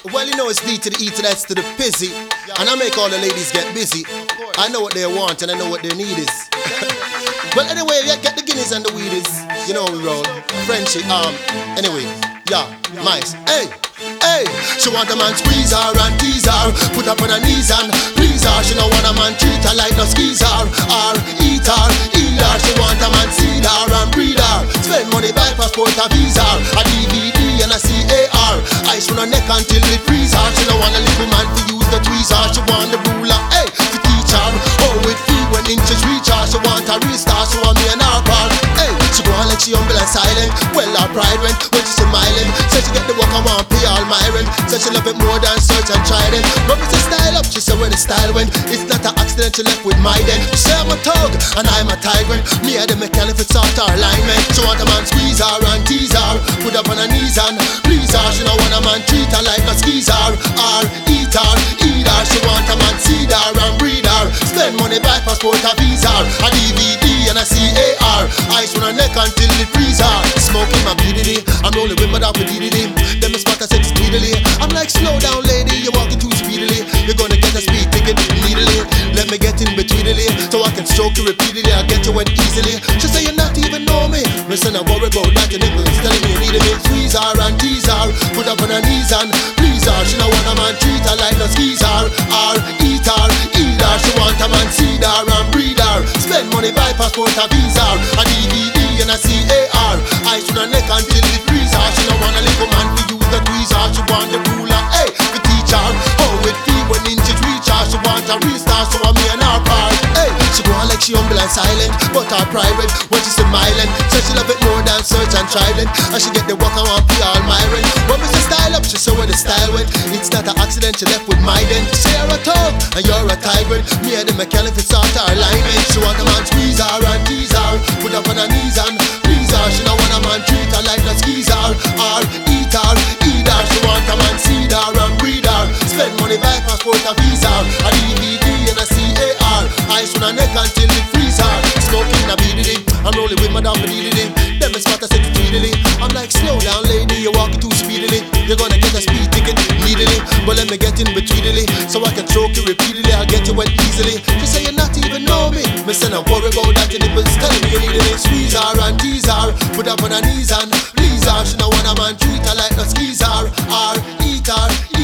Well, you know it's D to the E to the S to the Pizzy, and I make all the ladies get busy. I know what they want and I know what their need is. Well, anyway, yeah, get the guineas and the weedies. You know we roll. Frenchy, anyway, yeah, mice. Hey, hey, she want a man squeeze her and tease her, put up on her knees and please her. She don't want a man treat her like no skeezer or eat her, eat her. She want a man seed her and breed her, spend money buy passport a visa, a DVD and a CAR. Ice on her neck until it freeze her. She don't want a little man to use the tweezer. She want the ruler, hey, to teach her how it feel when inches reach her. She want a real star, she want me and her car. Hey, she go on like she humble and silent. Well, her pride went when she smiling. Said she get the work, I want pay all my rent. Said she love it more than search and trident. But it's a style up, she said where the style went. It's not an accident, she left with my den. She say I'm a thug and I'm a tyrant. Me and the mechanic fit sort her alignment. She want a man squeeze her and tease her, put up on her knees and please her. She don't want a man treat her like a skeezer or eat her, eat her. She want a man seed her and breed her, spend money buy passport a visa, a DVD and a CAR. Ice on her neck until it freeze her. Smoking my BDD, I'm rolling with my dog with DDD. Then my spot I said speedily. I'm like slow down lady, you're walking too speedily. You're gonna get a speed ticket immediately. Let me get in between it so I can stroke you repeatedly. I'll get you wet easily. She say you not even know me. Listen, I worry about that. Your nipples telling me you need me. Squeeze her and tease her, put up on her knees and please her. She don't want a man treat her like no skeezer or eat her, eat her. She want a man seed her and breed her, spend money buy passport a visa, a DVD and a CAR. Ice on her neck until it freeze her. She don't want a little man to use the tweezer. She want the ruler, hey, to teach her how it feel when inches reach her. She want a real star, so I'm me and her car. Hey, she go on like she humble and silent, but her private when she's smiling. Said she love it more than search and trident, and she get the work I want pay all my rent. When we say style up, she say where the style went. It's not an accident, she left with my dent. She say you're a thug and you're a tyrant. Me and the mechanic fit sort her alignment. She want a man squeeze her and tease her, put up on her knees and please her. She don't want a man treat her like a skeezer or eat her, eat her. She want a man seed her and breed her, spend money buy passport a visa, a DVD and a CAR. Ice on her neck until it freeze her. Smoking a BDD, I'm rolling with my dog with DDD. Then my spot I said speedily. I'm like slow down lady, you're walking too speedily. You're gonna get a speed ticket immediately. But let me get in betweenly so I can stroke you repeatedly. I'll get you wet easily. She say you not even know me. Me say I worry about that. Your nipples telling me you need it. Squeeze her and tease her, put up on her knees and please her. She don't want a man treat her like no skeezer or eat her.